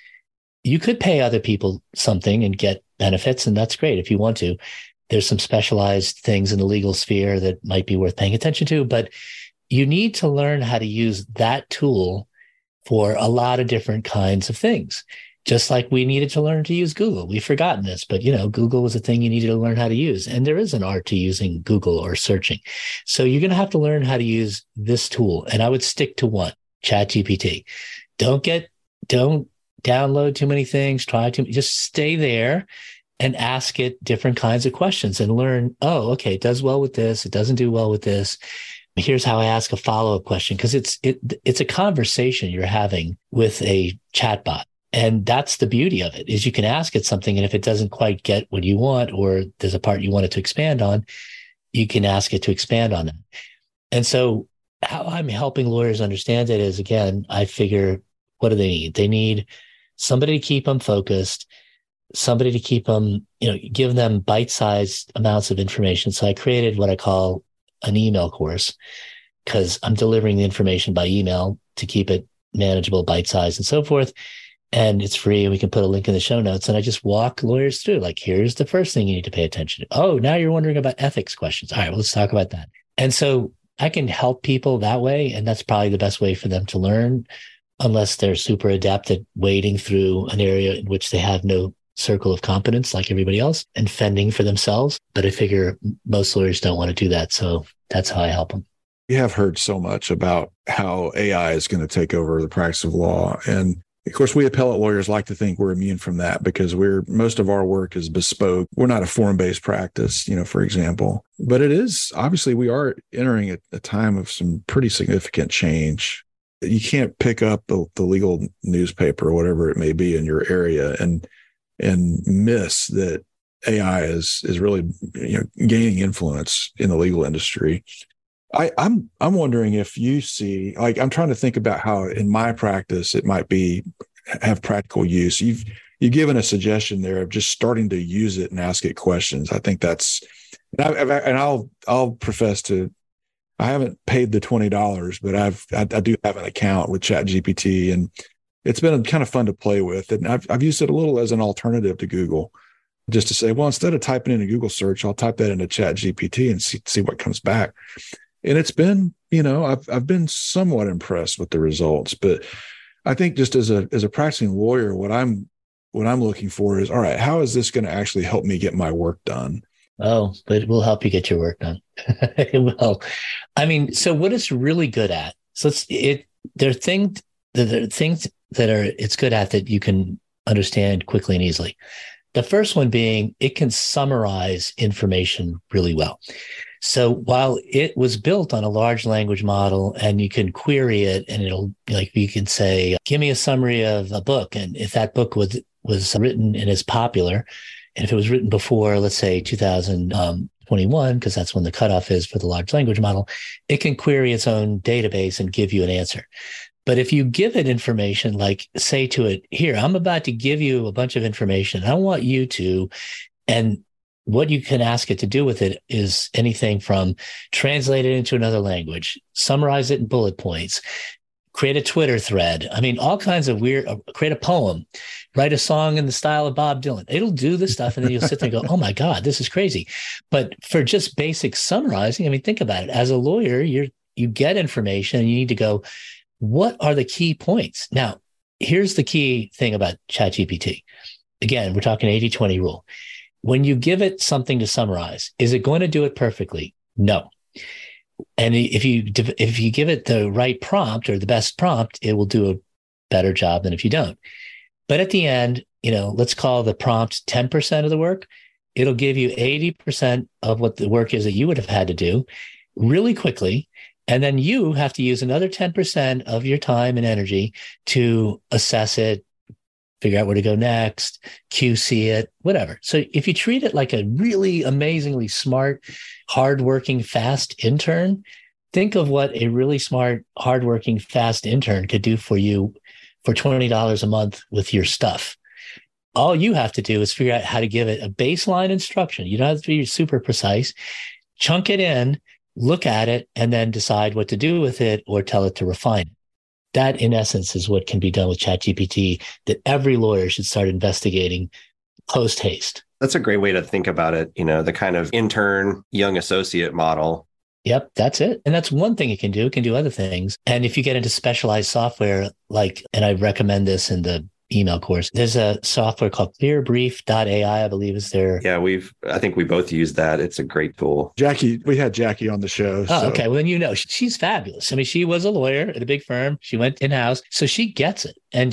[SPEAKER 4] You could pay other people something and get benefits, and that's great if you want to. There's some specialized things in the legal sphere that might be worth paying attention to, but you need to learn how to use that tool for a lot of different kinds of things. Just like we needed to learn to use Google. We've forgotten this, but Google was a thing you needed to learn how to use. And there is an art to using Google or searching. So you're going to have to learn how to use this tool. And I would stick to one, ChatGPT. Don't download too many things, just stay there and ask it different kinds of questions and learn, oh, okay, it does well with this. It doesn't do well with this. Here's how I ask a follow-up question, because it's a conversation you're having with a chatbot. And that's the beauty of it, is you can ask it something, and if it doesn't quite get what you want, or there's a part you want it to expand on, you can ask it to expand on that. And so how I'm helping lawyers understand it is, again, I figure, what do they need? They need somebody to keep them focused, somebody to keep them, give them bite-sized amounts of information. So I created what I call an email course, because I'm delivering the information by email to keep it manageable, bite-sized, and so forth. And it's free, and we can put a link in the show notes. And I just walk lawyers through, like, here's the first thing you need to pay attention to. Oh, now you're wondering about ethics questions. All right, well, let's talk about that. And so I can help people that way. And that's probably the best way for them to learn, unless they're super adept at wading through an area in which they have no circle of competence like everybody else and fending for themselves. But I figure most lawyers don't want to do that. So that's how I help them.
[SPEAKER 2] You have heard so much about how AI is going to take over the practice of law. And of course, we appellate lawyers like to think we're immune from that, because most of our work is bespoke. We're not a form-based practice, for example. But it is, obviously, we are entering a time of some pretty significant change. You can't pick up the legal newspaper or whatever it may be in your area and miss that AI is really gaining influence in the legal industry. I'm wondering if you see, like, I'm trying to think about how in my practice it might have practical use. You've given a suggestion there of just starting to use it and ask it questions. I think that's, and I'll profess to, I haven't paid the $20, but I do have an account with ChatGPT, and it's been kind of fun to play with. And I've used it a little as an alternative to Google, just to say, well, instead of typing in a Google search, I'll type that into ChatGPT and see what comes back. And it's been, I've been somewhat impressed with the results. But I think just as a practicing lawyer, what I'm looking for is, all right, how is this going to actually help me get my work done?
[SPEAKER 4] Oh, but it will help you get your work done. It will. I mean, so what it's really good at? So there are things that it's good at that you can understand quickly and easily. The first one being it can summarize information really well. So while it was built on a large language model and you can query it and it'll, like, you can say, give me a summary of a book. And if that book was written and is popular, and if it was written before, let's say 2021, because that's when the cutoff is for the large language model, it can query its own database and give you an answer. But if you give it information, like say to it, here, I'm about to give you a bunch of information. I want you to, and what you can ask it to do with it is anything from translate it into another language, summarize it in bullet points, create a Twitter thread. I mean, all kinds of weird, create a poem, write a song in the style of Bob Dylan. It'll do this stuff. And then you'll sit there and go, oh my God, this is crazy. But for just basic summarizing, I mean, think about it. As a lawyer, you get information and you need to go, what are the key points? Now, here's the key thing about ChatGPT. Again, we're talking 80-20 rule. When you give it something to summarize, is it going to do it perfectly? No. And if you give it the right prompt or the best prompt, it will do a better job than if you don't. But at the end, let's call the prompt 10% of the work. It'll give you 80% of what the work is that you would have had to do really quickly. And then you have to use another 10% of your time and energy to assess it, figure out where to go next, QC it, whatever. So if you treat it like a really amazingly smart, hardworking, fast intern, think of what a really smart, hardworking, fast intern could do for you for $20 a month with your stuff. All you have to do is figure out how to give it a baseline instruction. You don't have to be super precise. Chunk it in, look at it, and then decide what to do with it or tell it to refine it. That, in essence, is what can be done with ChatGPT that every lawyer should start investigating post haste.
[SPEAKER 3] That's a great way to think about it. The kind of intern, young associate model.
[SPEAKER 4] Yep, that's it. And that's one thing it can do. It can do other things. And if you get into specialized software, and I recommend this in the email course, there's a software called clearbrief.ai, I believe is there.
[SPEAKER 3] Yeah, I think we both use that. It's a great tool.
[SPEAKER 2] Jackie, we had Jackie on the show.
[SPEAKER 4] Oh, okay. Well, then she's fabulous. I mean, she was a lawyer at a big firm. She went in-house. So she gets it. And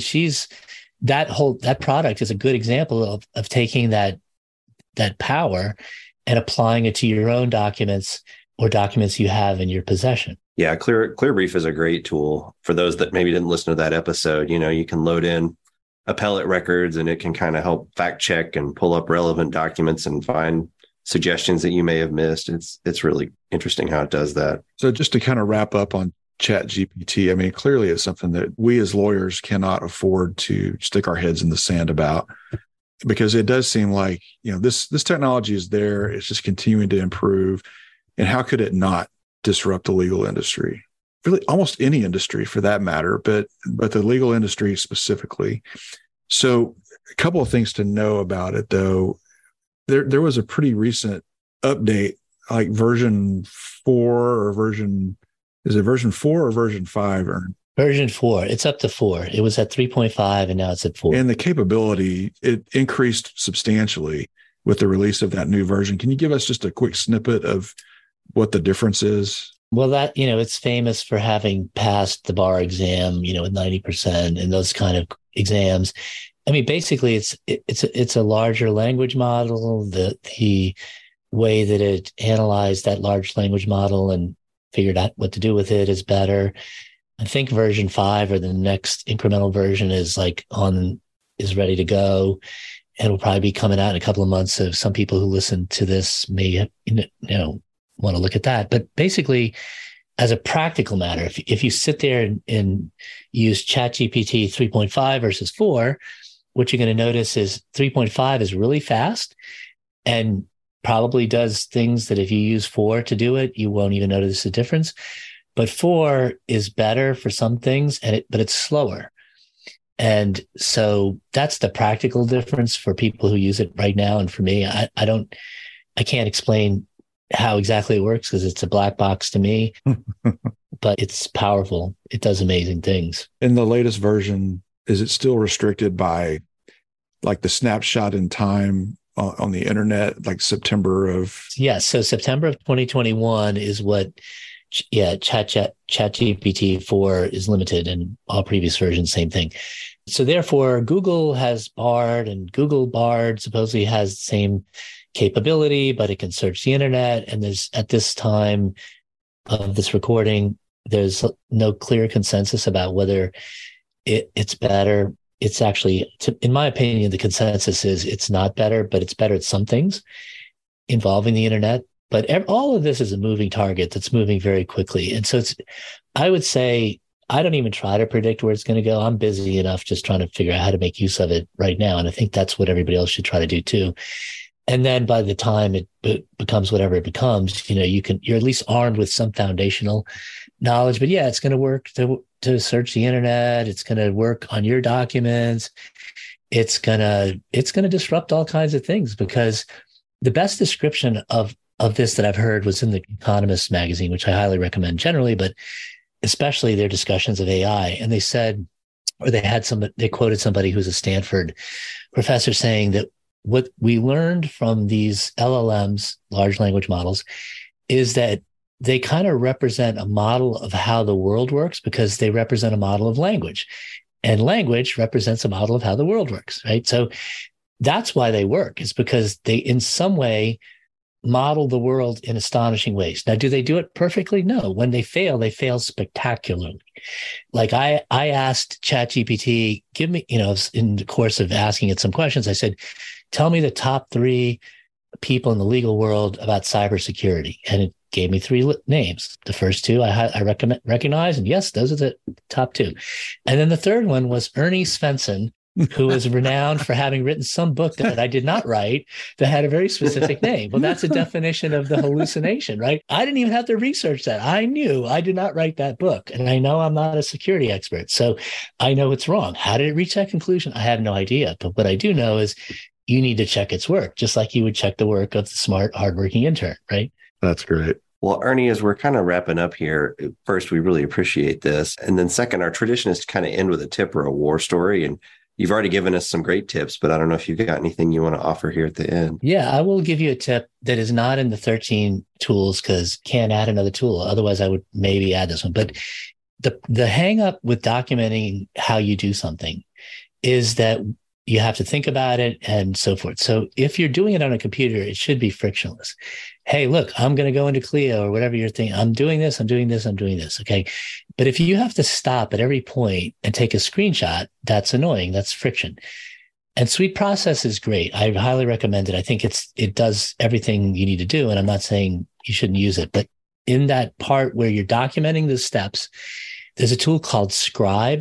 [SPEAKER 4] that product is a good example of taking that power and applying it to your own documents or documents you have in your possession.
[SPEAKER 3] Yeah, Clearbrief is a great tool. For those that maybe didn't listen to that episode, you can load in appellate records and it can kind of help fact check and pull up relevant documents and find suggestions that you may have missed. It's really interesting how it does that.
[SPEAKER 2] So just to kind of wrap up on ChatGPT, I mean, clearly it's something that we as lawyers cannot afford to stick our heads in the sand about, because it does seem like, this technology is there. It's just continuing to improve. And how could it not disrupt the legal industry? Really, almost any industry for that matter, but the legal industry specifically. So a couple of things to know about it, though. There was a pretty recent update, like version 4 or is it version 4 or version 5?
[SPEAKER 4] Version 4. It's up to 4. It was at 3.5 and now it's at 4.
[SPEAKER 2] And the capability, it increased substantially with the release of that new version. Can you give us just a quick snippet of what the difference is?
[SPEAKER 4] Well, that, it's famous for having passed the bar exam, with 90% and those kind of exams. I mean, basically it's a larger language model. The way that it analyzed that large language model and figured out what to do with it is better. I think version 5 or the next incremental version is ready to go. And will probably be coming out in a couple of months. So some people who listen to this may, want to look at that. But basically, as a practical matter, if you sit there and use ChatGPT 3.5 versus 4, what you're going to notice is 3.5 is really fast and probably does things that if you use 4 to do it, you won't even notice the difference. But 4 is better for some things, but it's slower. And so that's the practical difference for people who use it right now. And for me, I can't explain how exactly it works because it's a black box to me, but it's powerful. It does amazing things.
[SPEAKER 2] In the latest version, is it still restricted by like the snapshot in time on the internet, like September of?
[SPEAKER 4] Yes. So September of 2021 is what, ChatGPT 4 is limited, and all previous versions, same thing. So therefore, Google has Bard, and Google Bard supposedly has the same capability, but it can search the internet. And there's, at this time of this recording, there's no clear consensus about whether it's better. It's actually, in my opinion, the consensus is it's not better, but it's better at some things involving the internet. But all of this is a moving target that's moving very quickly. And so I would say, I don't even try to predict where it's going to go. I'm busy enough just trying to figure out how to make use of it right now. And I think that's what everybody else should try to do too. And then by the time it becomes whatever it becomes, you're at least armed with some foundational knowledge. But yeah, it's going to work to search the internet. It's going to work on your documents. It's going to disrupt all kinds of things, because the best description of this that I've heard was in the Economist magazine, which I highly recommend generally, but especially their discussions of AI. And they said, or they quoted somebody who's a Stanford professor saying that what we learned from these LLMs, large language models, is that they kind of represent a model of how the world works, because they represent a model of language, and language represents a model of how the world works, right? So that's why they work, is because they in some way model the world in astonishing ways. Now, do they do it perfectly? No. When they fail spectacularly. Like I asked ChatGPT, give me, in the course of asking it some questions, I said, tell me the top 3 people in the legal world about cybersecurity. And it gave me 3 names. The first 2 I recognize, and yes, those are the top 2. And then the third one was Ernie Svensson, who is renowned for having written some book that I did not write that had a very specific name. Well, that's a definition of the hallucination, right? I didn't even have to research that. I knew I did not write that book. And I know I'm not a security expert, so I know it's wrong. How did it reach that conclusion? I have no idea. But what I do know is you need to check its work, just like you would check the work of the smart, hardworking intern, right?
[SPEAKER 2] That's great.
[SPEAKER 3] Well, Ernie, as we're kind of wrapping up here, first, we really appreciate this. And then second, our tradition is to kind of end with a tip or a war story. And you've already given us some great tips, but I don't know if you've got anything you want to offer here at the end.
[SPEAKER 4] Yeah, I will give you a tip that is not in the 13 tools, because can't add another tool. Otherwise, I would maybe add this one. But the hang up with documenting how you do something is that you have to think about it and so forth. So if you're doing it on a computer, it should be frictionless. Hey, look, I'm going to go into Clio or whatever you're thinking. I'm doing this. Okay. But if you have to stop at every point and take a screenshot, that's annoying. That's friction. And SweetProcess is great. I highly recommend it. I think it does everything you need to do. And I'm not saying you shouldn't use it, but in that part where you're documenting the steps, there's a tool called Scribe,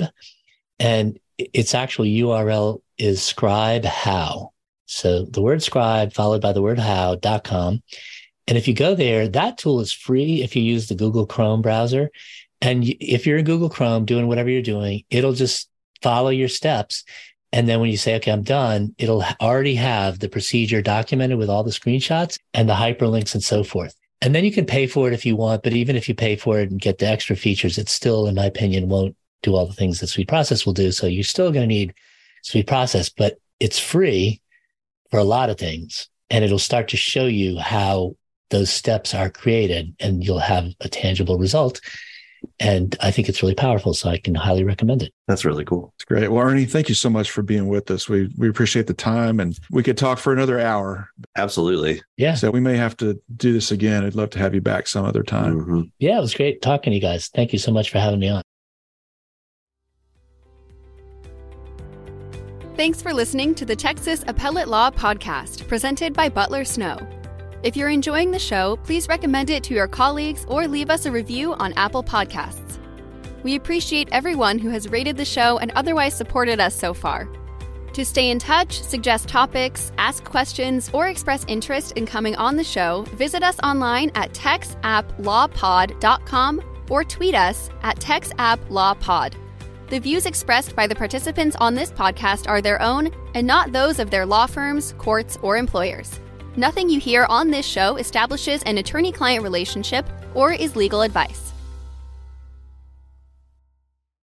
[SPEAKER 4] and its actual URL is scribehow. So the word scribe followed by the word how.com. And if you go there, that tool is free if you use the Google Chrome browser. And if you're in Google Chrome doing whatever you're doing, it'll just follow your steps. And then when you say, okay, I'm done, it'll already have the procedure documented with all the screenshots and the hyperlinks and so forth. And then you can pay for it if you want. But even if you pay for it and get the extra features, it still, in my opinion, won't do all the things that SweetProcess will do. So you're still going to need SweetProcess, but it's free for a lot of things. And it'll start to show you how those steps are created, and you'll have a tangible result. And I think it's really powerful, so I can highly recommend it.
[SPEAKER 3] That's really cool.
[SPEAKER 2] It's great. Well, Ernie, thank you so much for being with us. We appreciate the time, and we could talk for another hour.
[SPEAKER 3] Absolutely.
[SPEAKER 4] Yeah.
[SPEAKER 2] So we may have to do this again. I'd love to have you back some other time.
[SPEAKER 3] Mm-hmm.
[SPEAKER 4] Yeah, it was great talking to you guys. Thank you so much for having me on.
[SPEAKER 1] Thanks for listening to the Texas Appellate Law Podcast, presented by Butler Snow. If you're enjoying the show, please recommend it to your colleagues or leave us a review on Apple Podcasts. We appreciate everyone who has rated the show and otherwise supported us so far. To stay in touch, suggest topics, ask questions, or express interest in coming on the show, visit us online at texapplawpod.com or tweet us at texapplawpod. The views expressed by the participants on this podcast are their own and not those of their law firms, courts, or employers. Nothing you hear on this show establishes an attorney-client relationship or is legal advice.